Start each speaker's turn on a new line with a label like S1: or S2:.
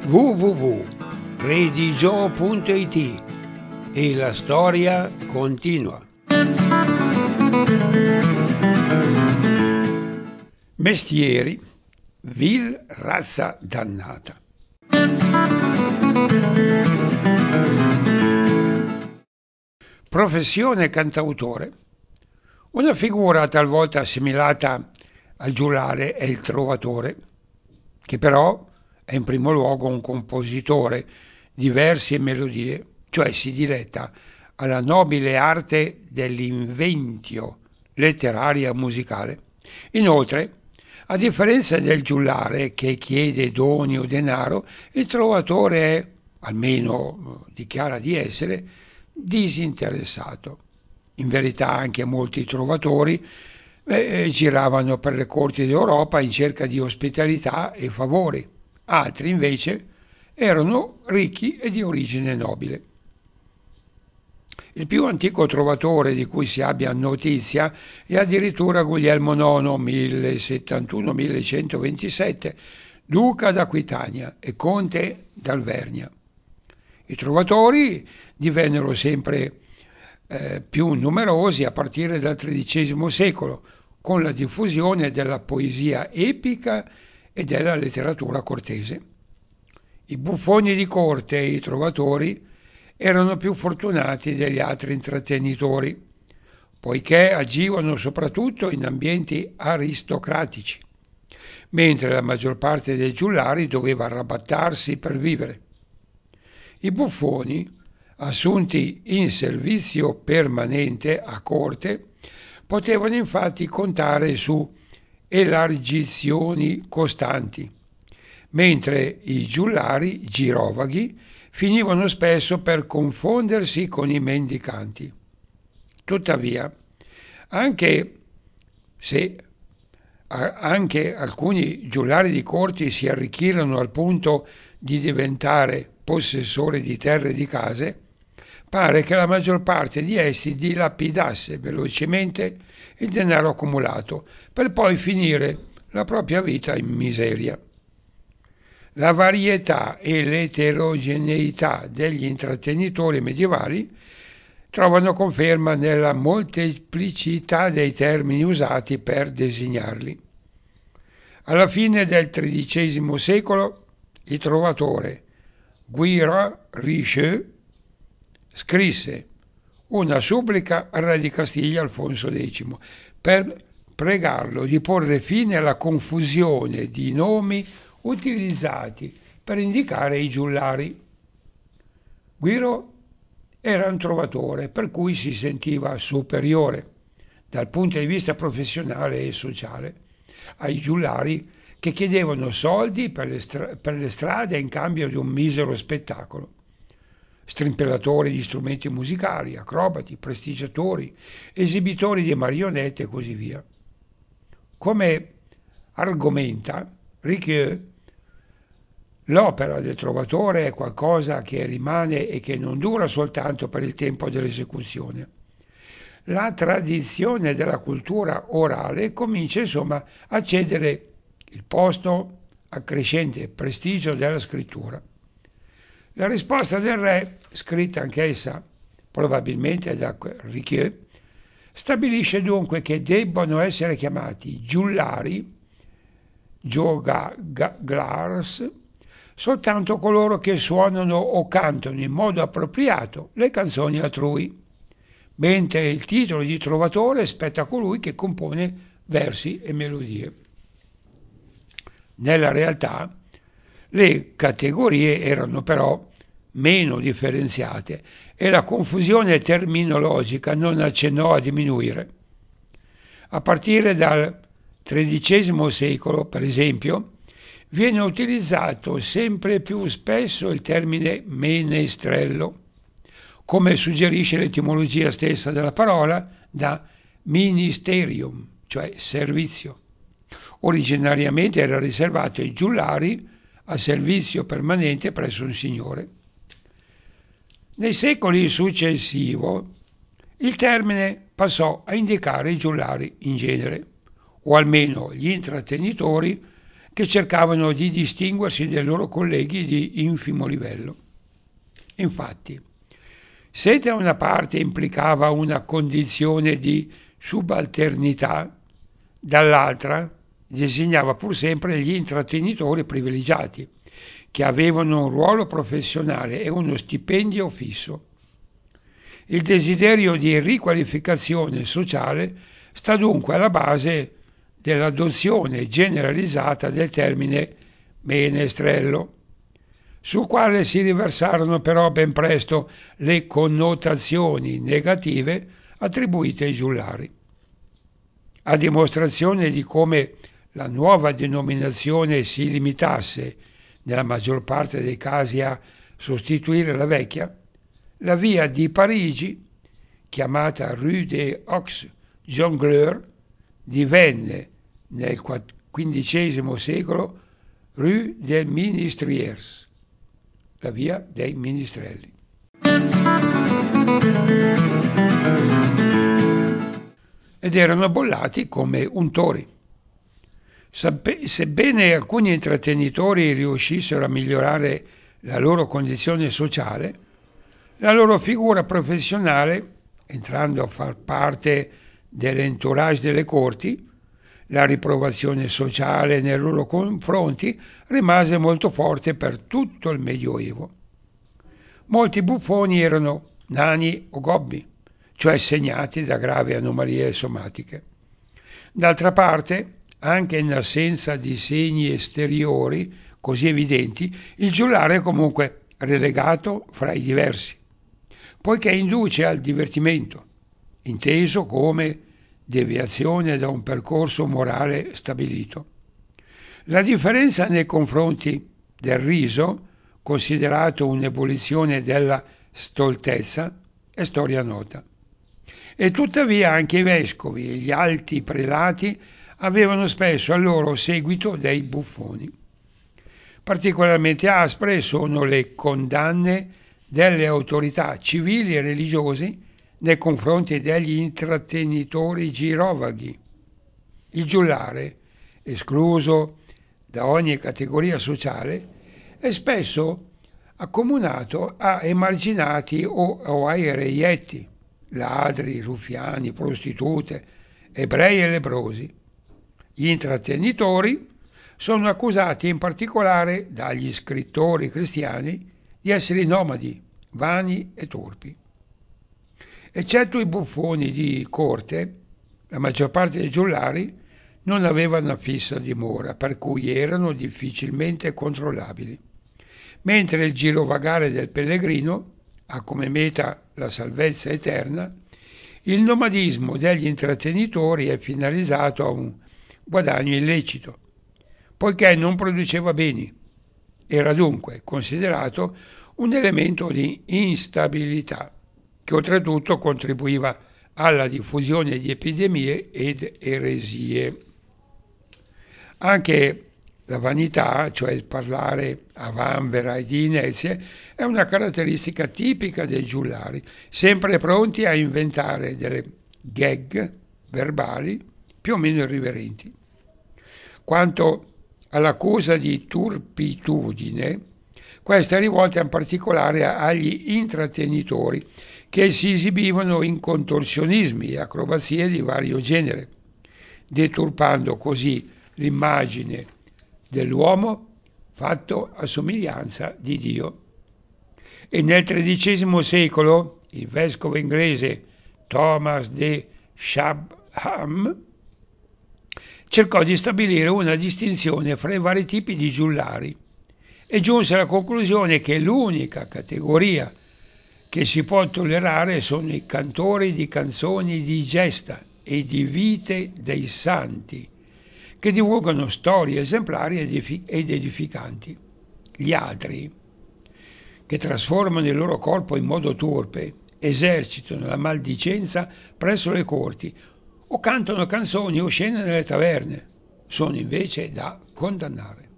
S1: www.redigio.it e la storia continua. Mestieri, vil razza dannata. Professione cantautore. Una figura talvolta assimilata al giullare è il trovatore, che però è in primo luogo un compositore di versi e melodie, cioè si diletta alla nobile arte dell'inventio letteraria musicale. Inoltre, a differenza del giullare che chiede doni o denaro, il trovatore è, almeno dichiara di essere, disinteressato. In verità anche molti trovatori giravano per le corti d'Europa in cerca di ospitalità e favori, altri invece erano ricchi e di origine nobile. Il più antico trovatore di cui si abbia notizia è addirittura Guglielmo IX, 1071-1127, duca d'Aquitania e conte d'Alvernia. I trovatori divennero sempre più numerosi a partire dal XIII secolo, con la diffusione della poesia epica e della letteratura cortese. I buffoni di corte e i trovatori erano più fortunati degli altri intrattenitori, poiché agivano soprattutto in ambienti aristocratici, mentre la maggior parte dei giullari doveva arrabattarsi per vivere. I buffoni, assunti in servizio permanente a corte, potevano infatti contare su elargizioni costanti, mentre i giullari girovaghi finivano spesso per confondersi con i mendicanti. Tuttavia, anche alcuni giullari di corti si arricchirono al punto di diventare possessori di terre e di case, pare che la maggior parte di essi dilapidasse velocemente il denaro accumulato per poi finire la propria vita in miseria. La varietà e l'eterogeneità degli intrattenitori medievali trovano conferma nella molteplicità dei termini usati per designarli. Alla fine del XIII secolo il trovatore Guy Richelieu scrisse una supplica al re di Castiglia Alfonso X per pregarlo di porre fine alla confusione di nomi utilizzati per indicare i giullari. Guiro era un trovatore, per cui si sentiva superiore dal punto di vista professionale e sociale ai giullari che chiedevano soldi per le strade in cambio di un misero spettacolo. Strimpellatori di strumenti musicali, acrobati, prestigiatori, esibitori di marionette e così via. Come argomenta Richelieu, l'opera del trovatore è qualcosa che rimane e che non dura soltanto per il tempo dell'esecuzione. La tradizione della cultura orale comincia insomma a cedere il posto al crescente prestigio della scrittura. La risposta del re, scritta anch'essa probabilmente da Richelieu, stabilisce dunque che debbano essere chiamati giullari, jogaglars, soltanto coloro che suonano o cantano in modo appropriato le canzoni altrui, mentre il titolo di trovatore spetta a colui che compone versi e melodie. Nella realtà le categorie erano però meno differenziate e la confusione terminologica non accennò a diminuire. A partire dal XIII secolo, per esempio, viene utilizzato sempre più spesso il termine menestrello, come suggerisce l'etimologia stessa della parola, da ministerium, cioè servizio. Originariamente era riservato ai giullari a servizio permanente presso un signore. Nei secoli successivi il termine passò a indicare i giullari in genere, o almeno gli intrattenitori che cercavano di distinguersi dai loro colleghi di infimo livello. Infatti, se da una parte implicava una condizione di subalternità, dall'altra designava pur sempre gli intrattenitori privilegiati, che avevano un ruolo professionale e uno stipendio fisso. Il desiderio di riqualificazione sociale sta dunque alla base dell'adozione generalizzata del termine menestrello, sul quale si riversarono però ben presto le connotazioni negative attribuite ai giullari. A dimostrazione di come la nuova denominazione si limitasse, nella maggior parte dei casi, a sostituire la vecchia, la via di Parigi, chiamata Rue des Aux Jongleurs, divenne nel XV secolo Rue des Ministriers, la via dei ministrelli. Ed erano bollati come untori. Sebbene alcuni intrattenitori riuscissero a migliorare la loro condizione sociale, la loro figura professionale, entrando a far parte dell'entourage delle corti, la riprovazione sociale nei loro confronti rimase molto forte per tutto il Medioevo. Molti buffoni erano nani o gobbi, cioè segnati da gravi anomalie somatiche. D'altra parte, anche in assenza di segni esteriori così evidenti, il giullare è comunque relegato fra i diversi, poiché induce al divertimento, inteso come deviazione da un percorso morale stabilito. La differenza nei confronti del riso, considerato un'evoluzione della stoltezza, è storia nota. E tuttavia anche i vescovi e gli alti prelati avevano spesso al loro seguito dei buffoni. Particolarmente aspre sono le condanne delle autorità civili e religiose nei confronti degli intrattenitori girovaghi. Il giullare, escluso da ogni categoria sociale, è spesso accomunato a emarginati o ai reietti, ladri, ruffiani, prostitute, ebrei e lebbrosi. Gli intrattenitori sono accusati in particolare dagli scrittori cristiani di essere nomadi, vani e torpi. Eccetto i buffoni di corte, la maggior parte dei giullari non aveva una fissa dimora, per cui erano difficilmente controllabili, mentre il girovagare del pellegrino ha come meta la salvezza eterna. Il nomadismo degli intrattenitori è finalizzato a un guadagno illecito, poiché non produceva beni. Era dunque considerato un elemento di instabilità, che oltretutto contribuiva alla diffusione di epidemie ed eresie. Anche la vanità, cioè il parlare a vanvera e di inezie, è una caratteristica tipica dei giullari, sempre pronti a inventare delle gag verbali più o meno irriverenti. Quanto all'accusa di turpitudine, questa è rivolta in particolare agli intrattenitori che si esibivano in contorsionismi e acrobazie di vario genere, deturpando così l'immagine dell'uomo fatto a somiglianza di Dio. E nel XIII secolo il vescovo inglese Thomas de Shapham's cercò di stabilire una distinzione fra i vari tipi di giullari e giunse alla conclusione che l'unica categoria che si può tollerare sono i cantori di canzoni di gesta e di vite dei santi, che divulgano storie esemplari ed edificanti. Gli altri, che trasformano il loro corpo in modo torpe, esercitano la maldicenza presso le corti o cantano canzoni oscene nelle taverne, sono invece da condannare.